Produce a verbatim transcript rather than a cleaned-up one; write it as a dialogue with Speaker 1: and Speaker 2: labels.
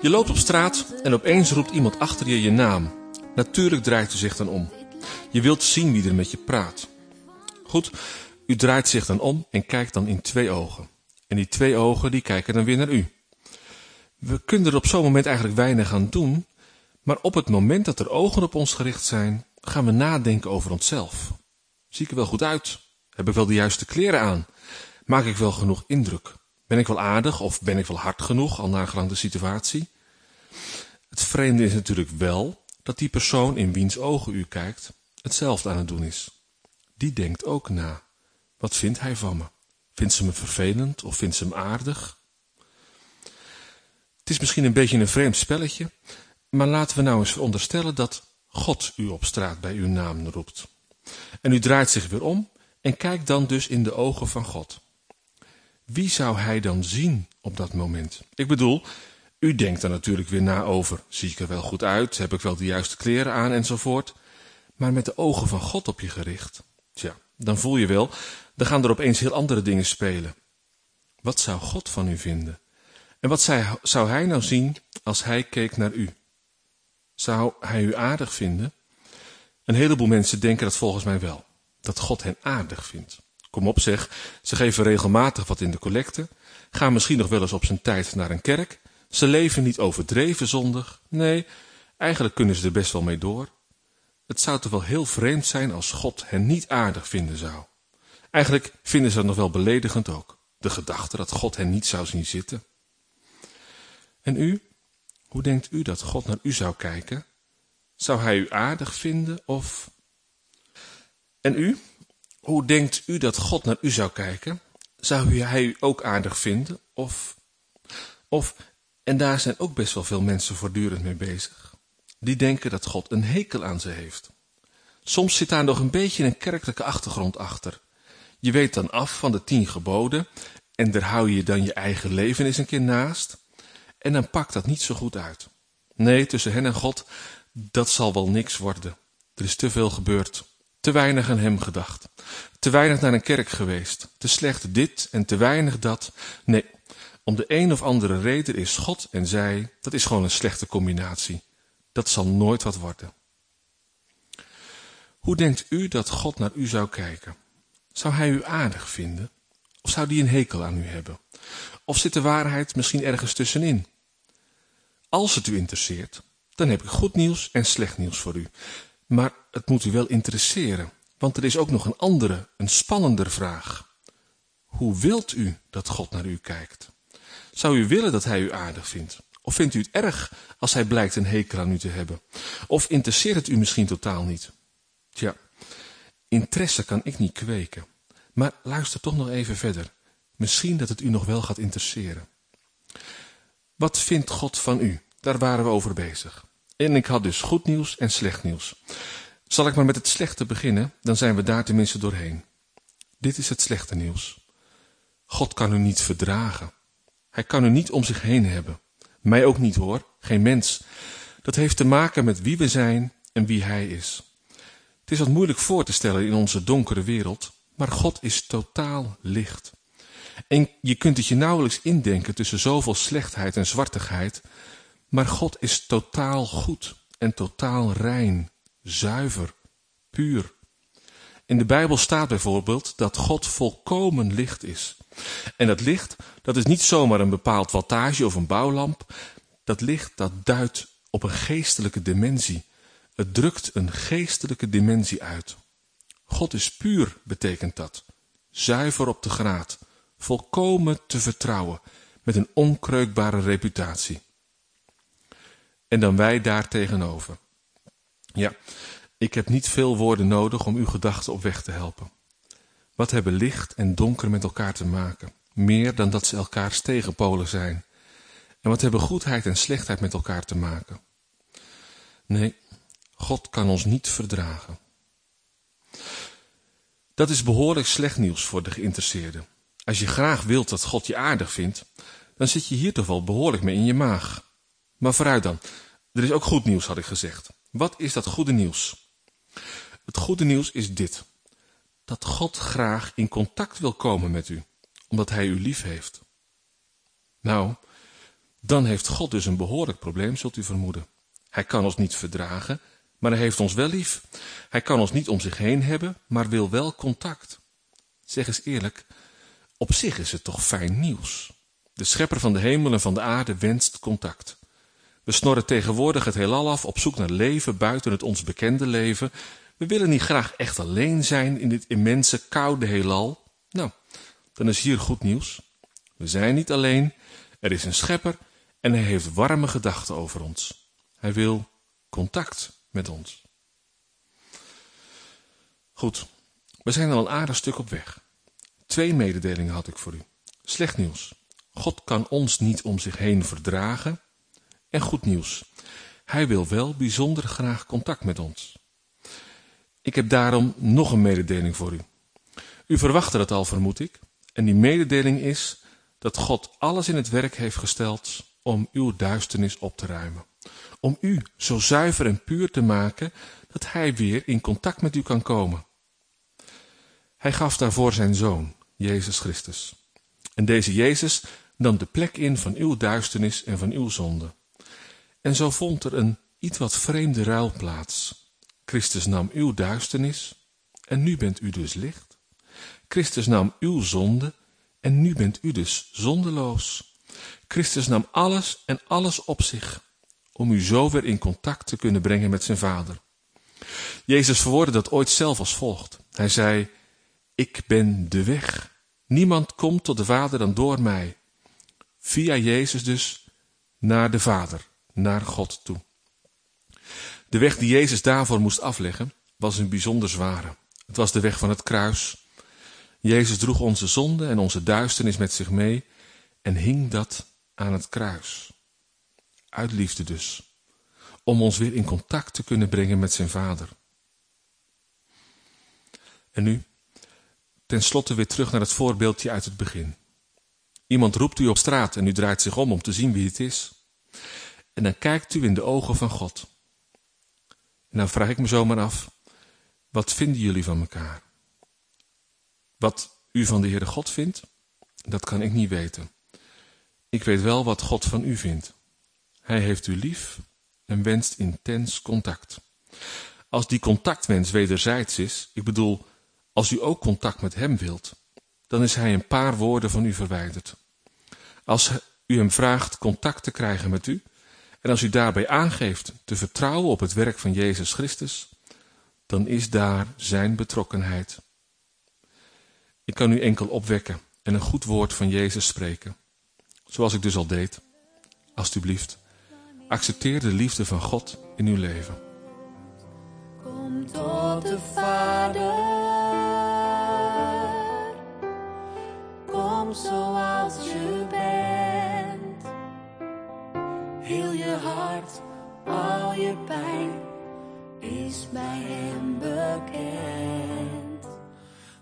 Speaker 1: Je loopt op straat en opeens roept iemand achter je je naam. Natuurlijk draait u zich dan om. Je wilt zien wie er met je praat. Goed, u draait zich dan om en kijkt dan in twee ogen. En die twee ogen die kijken dan weer naar u. We kunnen er op zo'n moment eigenlijk weinig aan doen, maar op het moment dat er ogen op ons gericht zijn, gaan we nadenken over onszelf. Zie ik er wel goed uit? Heb ik wel de juiste kleren aan? Maak ik wel genoeg indruk? Ben ik wel aardig of ben ik wel hard genoeg, al nagelang de situatie? Het vreemde is natuurlijk wel dat die persoon in wiens ogen u kijkt hetzelfde aan het doen is. Die denkt ook na. Wat vindt hij van me? Vindt ze me vervelend of vindt ze me aardig? Het is misschien een beetje een vreemd spelletje, maar laten we nou eens veronderstellen dat God u op straat bij uw naam roept. En u draait zich weer om en kijkt dan dus in de ogen van God. Wie zou hij dan zien op dat moment? Ik bedoel, u denkt er natuurlijk weer na over. Zie ik er wel goed uit? Heb ik wel de juiste kleren aan? Enzovoort. Maar met de ogen van God op je gericht. Tja, dan voel je wel, dan gaan er opeens heel andere dingen spelen. Wat zou God van u vinden? En wat zou hij nou zien als hij keek naar u? Zou hij u aardig vinden? Een heleboel mensen denken dat volgens mij wel. Dat God hen aardig vindt. Kom op zeg, ze geven regelmatig wat in de collecte. Gaan misschien nog wel eens op zijn tijd naar een kerk. Ze leven niet overdreven zondig. Nee, eigenlijk kunnen ze er best wel mee door. Het zou toch wel heel vreemd zijn als God hen niet aardig vinden zou. Eigenlijk vinden ze dat nog wel beledigend ook. De gedachte dat God hen niet zou zien zitten. En u? Hoe denkt u dat God naar u zou kijken? Zou hij u aardig vinden of... En u? Hoe denkt u dat God naar u zou kijken? Zou hij u ook aardig vinden of... Of, en daar zijn ook best wel veel mensen voortdurend mee bezig. Die denken dat God een hekel aan ze heeft. Soms zit daar nog een beetje een kerkelijke achtergrond achter. Je weet dan af van de tien geboden en daar hou je dan je eigen leven eens een keer naast. En dan pakt dat niet zo goed uit. Nee, tussen hen en God, dat zal wel niks worden. Er is te veel gebeurd. Te weinig aan hem gedacht. Te weinig naar een kerk geweest. Te slecht dit en te weinig dat. Nee, om de een of andere reden is God en zij, dat is gewoon een slechte combinatie. Dat zal nooit wat worden. Hoe denkt u dat God naar u zou kijken? Zou hij u aardig vinden? Of zou die een hekel aan u hebben? Of zit de waarheid misschien ergens tussenin? Als het u interesseert, dan heb ik goed nieuws en slecht nieuws voor u. Maar het moet u wel interesseren, want er is ook nog een andere, een spannender vraag. Hoe wilt u dat God naar u kijkt? Zou u willen dat hij u aardig vindt? Of vindt u het erg als hij blijkt een hekel aan u te hebben? Of interesseert het u misschien totaal niet? Tja, interesse kan ik niet kweken. Maar luister toch nog even verder. Misschien dat het u nog wel gaat interesseren. Wat vindt God van u? Daar waren we over bezig. En ik had dus goed nieuws en slecht nieuws. Zal ik maar met het slechte beginnen, dan zijn we daar tenminste doorheen. Dit is het slechte nieuws. God kan u niet verdragen. Hij kan u niet om zich heen hebben. Mij ook niet hoor, geen mens. Dat heeft te maken met wie we zijn en wie hij is. Het is wat moeilijk voor te stellen in onze donkere wereld, maar God is totaal licht. En je kunt het je nauwelijks indenken tussen zoveel slechtheid en zwartigheid, maar God is totaal goed en totaal rein, zuiver, puur. In de Bijbel staat bijvoorbeeld dat God volkomen licht is. En dat licht, dat is niet zomaar een bepaald wattage of een bouwlamp. Dat licht, dat duidt op een geestelijke dimensie. Het drukt een geestelijke dimensie uit. God is puur, betekent dat. Zuiver op de graad. Volkomen te vertrouwen. Met een onkreukbare reputatie. En dan wij daar tegenover. Ja, ik heb niet veel woorden nodig om uw gedachten op weg te helpen. Wat hebben licht en donker met elkaar te maken? Meer dan dat ze elkaars tegenpolen zijn. En wat hebben goedheid en slechtheid met elkaar te maken? Nee, God kan ons niet verdragen. Dat is behoorlijk slecht nieuws voor de geïnteresseerden. Als je graag wilt dat God je aardig vindt, dan zit je hier toch wel behoorlijk mee in je maag. Maar vooruit dan, er is ook goed nieuws, had ik gezegd. Wat is dat goede nieuws? Het goede nieuws is dit. Dat God graag in contact wil komen met u, omdat hij u lief heeft. Nou, Dan heeft God dus een behoorlijk probleem, zult u vermoeden. Hij kan ons niet verdragen, maar hij heeft ons wel lief. Hij kan ons niet om zich heen hebben, maar wil wel contact. Zeg eens eerlijk, op zich is het toch fijn nieuws. De schepper van de hemel en van de aarde wenst contact. We snorren tegenwoordig het heelal af op zoek naar leven buiten het ons bekende leven. We willen niet graag echt alleen zijn in dit immense koude heelal. Nou, dan is hier goed nieuws. We zijn niet alleen, er is een schepper en hij heeft warme gedachten over ons. Hij wil contact met ons. Goed, we zijn al een aardig stuk op weg. Twee mededelingen had ik voor u. Slecht nieuws. God kan ons niet om zich heen verdragen. En goed nieuws. Hij wil wel bijzonder graag contact met ons. Ik heb daarom nog een mededeling voor u. U verwachtte dat al, vermoed ik. En die mededeling is dat God alles in het werk heeft gesteld om uw duisternis op te ruimen. Om u zo zuiver en puur te maken dat hij weer in contact met u kan komen. Hij gaf daarvoor zijn Zoon, Jezus Christus. En deze Jezus nam de plek in van uw duisternis en van uw zonde. En zo vond er een iets wat vreemde ruil plaats. Christus nam uw duisternis en nu bent u dus licht. Christus nam uw zonde en nu bent u dus zondeloos. Christus nam alles en alles op zich om u zo weer in contact te kunnen brengen met zijn Vader. Jezus verwoordde dat ooit zelf als volgt. Hij zei, ik ben de weg. Niemand komt tot de Vader dan door mij. Via Jezus dus naar de Vader, naar God toe. De weg die Jezus daarvoor moest afleggen was een bijzonder zware. Het was de weg van het kruis. Jezus droeg onze zonde en onze duisternis met zich mee en hing dat aan het kruis. Uit liefde dus, om ons weer in contact te kunnen brengen met zijn Vader. En nu, ten slotte weer terug naar het voorbeeldje uit het begin. Iemand roept u op straat en u draait zich om om te zien wie het is. En dan kijkt u in de ogen van God. En dan vraag ik me zomaar af, wat vinden jullie van elkaar? Wat u van de Heere God vindt, dat kan ik niet weten. Ik weet wel wat God van u vindt. Hij heeft u lief en wenst intens contact. Als die contactwens wederzijds is, ik bedoel, als u ook contact met hem wilt, dan is hij een paar woorden van u verwijderd. Als u hem vraagt contact te krijgen met u, en als u daarbij aangeeft te vertrouwen op het werk van Jezus Christus, dan is daar zijn betrokkenheid. Ik kan u enkel opwekken en een goed woord van Jezus spreken. Zoals ik dus al deed. Alsjeblieft, accepteer de liefde van God in uw leven.
Speaker 2: Kom tot de Vader. Kom zoals je bent. Heel je hart, al je pijn is bij hem bekend.